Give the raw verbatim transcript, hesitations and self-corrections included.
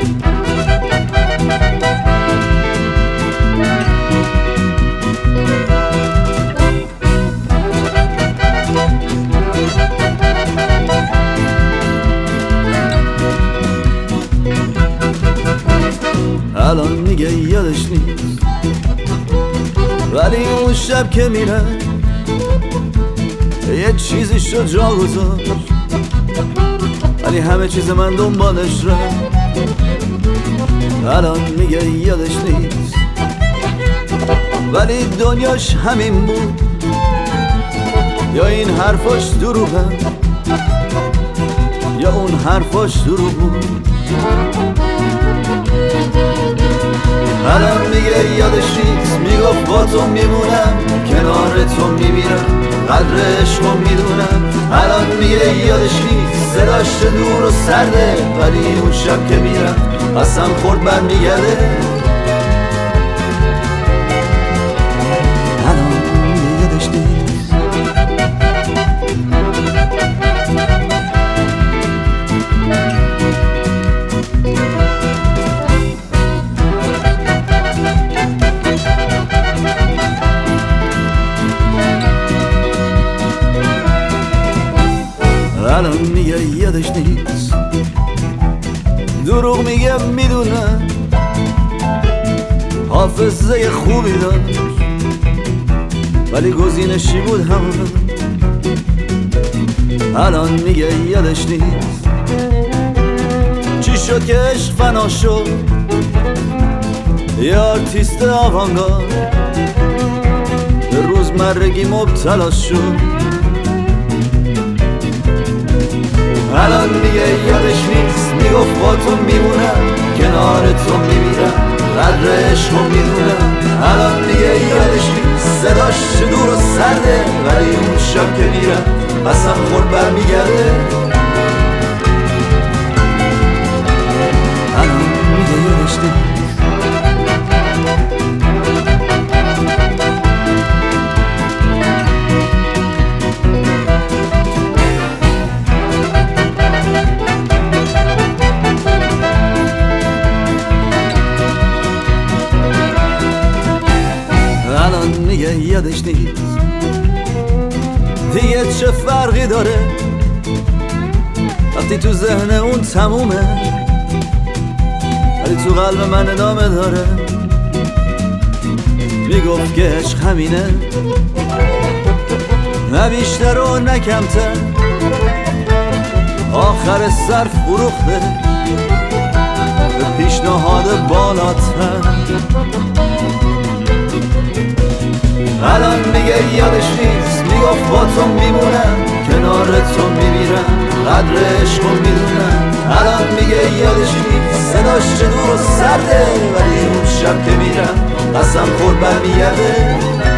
الان میگه یادش نیست، ولی اون شب که میره یه چیزی شد جا گذاشت، ولی همه چیز من دنبالش رفت. الان میگه یادش نیست، ولی دنیاش همین بود، یا این حرفاش دروغه یا اون حرفاش دروغ بود. الان میگه یادش نیست، میگفت با تو میمونم، کنار تو میمیرم، قدر عشقو میدونم. الان میگه یادش نیست، صداش دور و سرده، ولی اون شب که میرم قسم خورد برمیگرده. الان میگه یادش نیست. الان میگه یادش نیست، دروغ میگه میدونم، حافظه خوبی داشت ولی گزینشی بود همون. الان میگه یادش نیست، چی شد که عشق فنا شد، یه آرتیست آوانگارد به روزمرگی مبتلا شد. الان میگه یادش نیست، میگفت با تو میمونم، کنار تو میمیرم، قدر عشقو میدونم. الان میگه یادش نیست، صداش دور و سرده، ولی اون شب که میرم قسم خورد برمیگرده. الان میگه یادش نیست. میگه یادش نیست، دیگه چه فرقی داره وقتی تو ذهن اون تمومه، ولی تو قلب من ادامه داره. میگفت که عشق همینه، نه بیشتر و نه کمتر، آخر سر فروخته به پیشنهاد بالاتر. الان میگه یادش نیست، میگفت با تو میمونم، کنار تو میمیرم، قدر عشقو میدونم. الان میگه یادش نیست، صداش دور و سرده، ولی اون شب که میرم قسم خورد برمیگرده.